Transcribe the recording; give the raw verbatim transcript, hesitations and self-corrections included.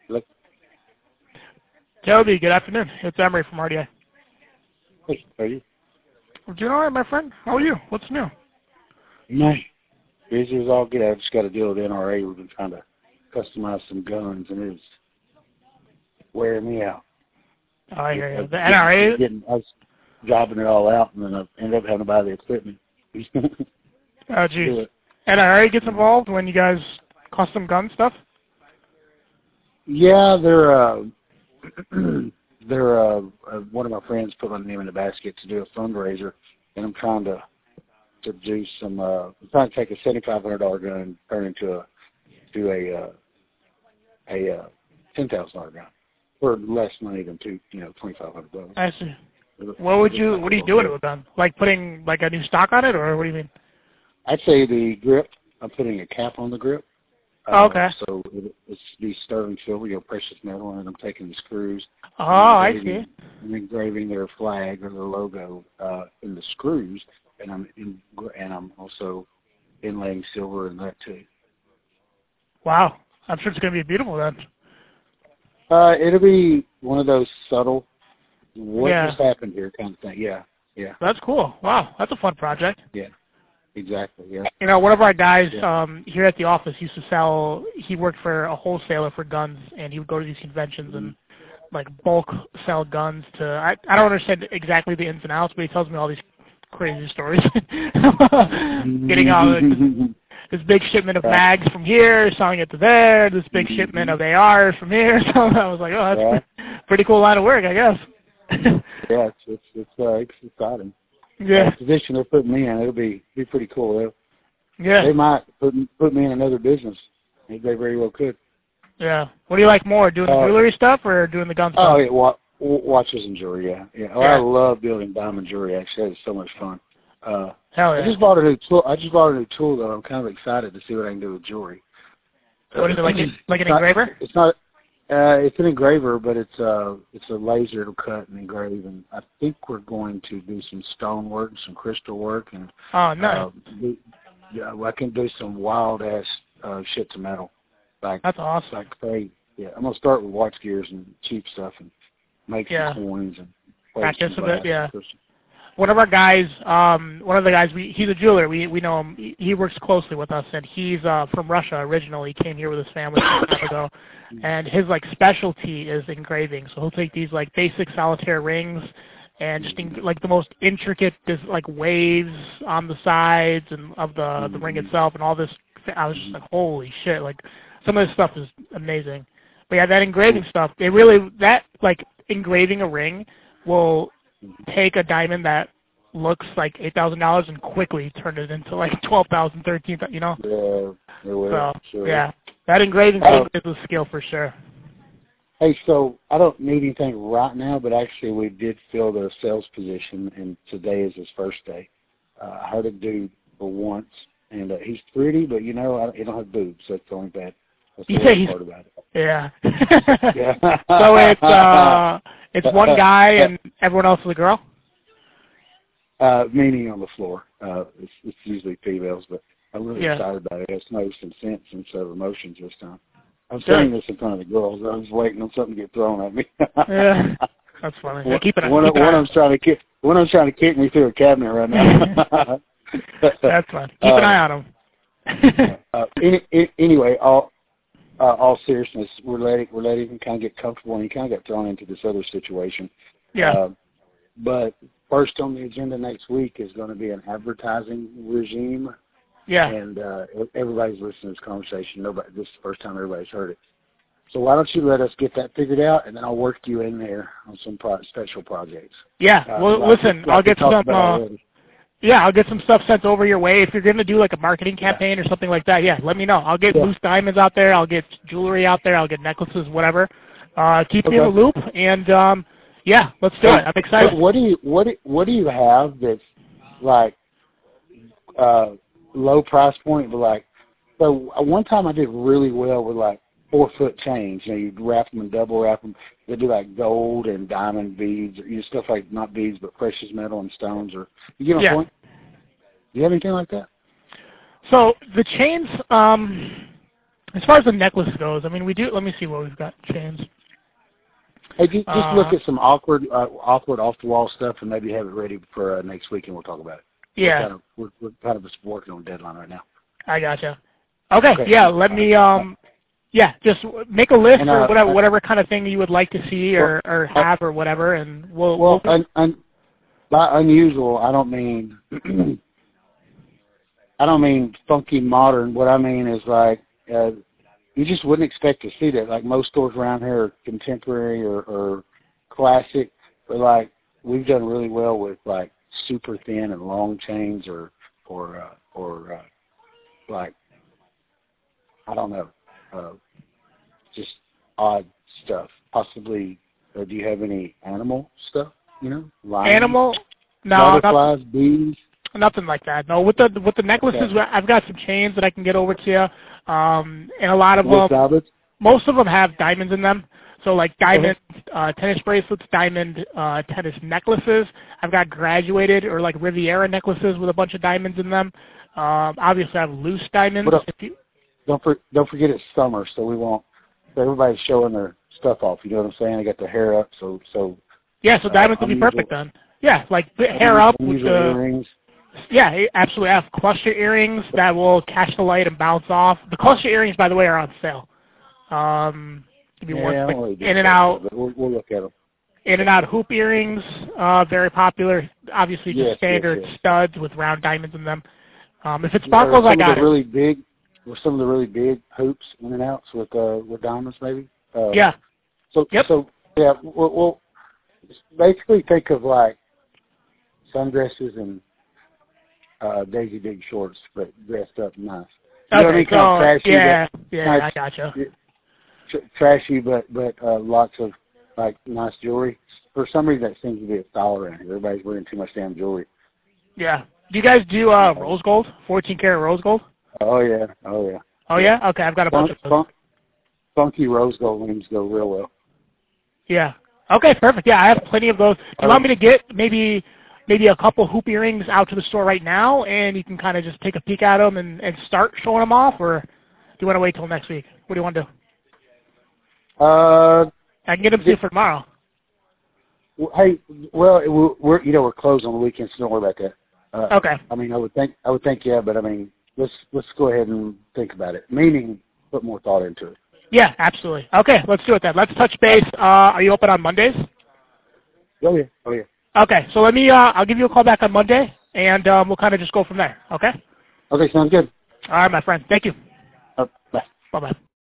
Look, Toby, good afternoon. It's Emery from R D A. hey, are you? I'm doing all right, my friend. How are you? What's new? No. Busy as all get out. I just got to deal with N R A. We've been trying to customize some guns, and it's wearing me out. Oh, I hear you. I, The N R A? getting, I was jobbing it all out, and then I ended up having to buy the equipment. Oh, geez. N R A gets involved when you guys custom gun stuff? Yeah, they're uh, they're uh, uh, one of my friends put my name in the basket to do a fundraiser, and I'm trying to to do some. Uh, I'm trying to take a seventy-five hundred dollar gun and turn it into a do a uh, a uh, ten thousand dollar gun for less money than two, you know, twenty-five hundred dollars. I see. What would you? What are you doing with a gun? Like putting like a new stock on it, or what do you mean? I'd say the grip. I'm putting a cap on the grip. Uh, Oh, okay. So it, it's the sterling silver, you know, precious metal, and I'm taking the screws. Oh, I see. I'm engraving their flag or their logo uh, in the screws, and I'm in, and I'm also inlaying silver in that too. Wow. I'm sure it's going to be beautiful then. Uh, it'll be one of those subtle, what Yeah. just happened here kind of thing. Yeah, yeah. That's cool. Wow. That's a fun project. Yeah, exactly, yeah. You know, one of our guys yeah. um, here at the office used to sell, he worked for a wholesaler for guns, and he would go to these conventions mm-hmm. and, like, bulk sell guns to, I, I don't understand exactly the ins and outs, but he tells me all these crazy stories. Getting all the, this big shipment of mags from here, selling it to there, this big mm-hmm. shipment of A Rs from here. So I was like, oh, that's yeah. pretty, pretty cool line of work, I guess. yeah, it's it's it's, uh, it's exciting. Yeah. The position they're putting me in, it'll be be pretty cool. They'll, yeah. They might put put me in another business. They very well could. Yeah. What do you like more, doing the uh, jewelry stuff or doing the gun stuff? Oh, yeah, wa- watches and jewelry. Yeah, yeah. Oh, yeah. I love building diamond jewelry. Actually, it's so much fun. Uh, Hell yeah. I just bought a new tool. I just bought a new tool though. I'm kind of excited to see what I can do with jewelry. What is it, like, like an it's engraver? Not, it's not. Uh, it's an engraver, but it's uh, it's a laser. It'll cut and engrave, and I think we're going to do some stone work, and some crystal work, and oh, nice. Uh, do, yeah, I can do some wild ass uh, shit to metal. Like that's awesome. Like hey, yeah, I'm gonna start with watch gears and cheap stuff and make yeah. some coins and practice a bit. Yeah. Crystal. One of our guys, um, one of the guys, we, he's a jeweler. We we know him. He, he works closely with us, and he's uh, from Russia originally. He came here with his family some time ago, and his like specialty is engraving. So he'll take these like basic solitaire rings, and just in, like the most intricate, this like waves on the sides and of the mm-hmm. the ring itself, and all this. I was just like, holy shit! Like some of this stuff is amazing. But yeah, that engraving stuff, it really that like engraving a ring will take a diamond that looks like eight thousand dollars and quickly turn it into like twelve thousand, thirteen. You know. Yeah. It will, so sure. yeah, that engraving uh, is a skill for sure. Hey, so I don't need anything right now, but actually we did fill the sales position, and today is his first day. Uh, I heard a dude for once, and uh, he's pretty, but you know, I, he don't have boobs. So that's the only bad. That's the worst part about it. Yeah. yeah. So it's uh, it's one guy and everyone else is a girl. Uh, meaning on the floor. Uh, it's, it's usually females, but I'm really yeah. excited about it. It's no some sense instead of emotions this time. I'm saying this in front of the girls. I was waiting on something to get thrown at me. yeah, that's funny. Yeah, keep it. One, keep it one of them's trying to kick. One of them's trying to kick me through a cabinet right now. That's fun. Keep uh, an eye on them. uh, any, any, anyway, all uh, all seriousness, we're letting we're letting him kind of get comfortable, and he kind of got thrown into this other situation. Yeah. Uh, but first on the agenda next week is going to be an advertising regime. Yeah. And uh, everybody's listening to this conversation. Nobody. This is the first time everybody's heard it. So why don't you let us get that figured out, and then I'll work you in there on some pro- special projects. Yeah. Uh, well, like, listen, like I'll get some. Uh, yeah, I'll get some stuff sent over your way. If you're going to do like a marketing campaign yeah. or something like that, yeah, let me know. I'll get yeah. loose diamonds out there. I'll get jewelry out there. I'll get necklaces, whatever. Uh, keep okay. me in the loop, and um, yeah, let's do hey, it. I'm excited. What do you what do, what do you have that's like uh, low price point, but like so one time I did really well with like four foot chains. You know, you wrap them and double wrap them. They do like gold and diamond beads, or, you know, stuff like not beads but precious metal and stones. Or you get my yeah. point? Do you have anything like that? So the chains, um, As far as the necklace goes, I mean, we do. Let me see what we've got chains. Hey, just, just Uh, look at some awkward, uh, awkward off-the-wall stuff, and maybe have it ready for uh, next week, and we'll talk about it. Yeah. We're kind of, we're, we're kind of just working on a deadline right now. I gotcha. Okay, Okay. yeah, let me, um, yeah, just make a list And, or uh, whatever, uh, whatever kind of thing you would like to see or, well, or have or whatever, and we'll, Well, we'll un, un, by unusual, I don't mean, I don't mean funky modern. What I mean is like, uh, you just wouldn't expect to see that. Like most stores around here are contemporary or, or classic, but like we've done really well with like super thin and long chains or, or, uh, or, uh, like, I don't know, uh, just odd stuff. Possibly, uh, do you have any animal stuff? You know, lions, animal, no, butterflies, nothing, bees. nothing like that. No, with the with the necklaces, Okay. I've got some chains that I can get over to you, um, and a lot of With them, diamonds? most of them have diamonds in them. So like diamond uh, tennis bracelets, diamond uh, tennis necklaces. I've got graduated or like Riviera necklaces with a bunch of diamonds in them. Um, obviously, I have loose diamonds. What up? If you, Don't for, don't forget it's summer, so we won't. So everybody's showing their stuff off. You know what I'm saying? They got their hair up, so so. yeah, so diamonds uh, would be unusual, perfect then. Yeah, like the hair up with unusual the earrings. yeah, absolutely. I have cluster earrings that will catch the light and bounce off. The cluster earrings, by the way, are on sale. Um, give me Yeah, one I quick don't really do in and that, out. but we'll, we'll look at them. In and out hoop earrings, uh, very popular. Obviously, just Yes, standard yes, yes. studs with round diamonds in them. Um, if it Or sparkles, I some got of the it. really big, or some of the really big hoops in and outs with uh, with diamonds, maybe. Uh, Yeah. So Yep. so yeah, we'll, we'll basically think of like sundresses and uh, Daisy Big shorts, but dressed up nice. You know what I Okay. mean? So Kind of trashy, yeah, but yeah, kind I of gotcha. tr- trashy, but but uh, lots of like nice jewelry. For some reason, that seems to be a style around here. Everybody's wearing too much damn jewelry. Yeah. Do you guys do uh, rose gold? fourteen karat rose gold? Oh yeah, oh yeah. Oh yeah. Okay, I've got a bunch Funk, of those. funk, funky rose gold rings go real well. Yeah. Okay, perfect. Yeah, I have plenty of those. Do you want me to get maybe maybe a couple hoop earrings out to the store right now, and you can kind of just take a peek at them and, and start showing them off, or do you want to wait till next week? What do you want to do? Uh, I can get them to you for tomorrow. well, hey, well, we're, we're you know we're closed on the weekends, so don't worry about that. Uh, Okay. I mean, I would think I would think yeah, but I mean, let's let's go ahead and think about it. Meaning, put more thought into it. Yeah, absolutely. Okay, let's do it then. Let's touch base. Uh, are you open on Mondays? Oh yeah, oh yeah. Okay, so let me. Uh, I'll give you a call back on Monday, and um, we'll kind of just go from there. Okay. Okay, sounds good. All right, my friend. Thank you. Uh, bye. Bye bye.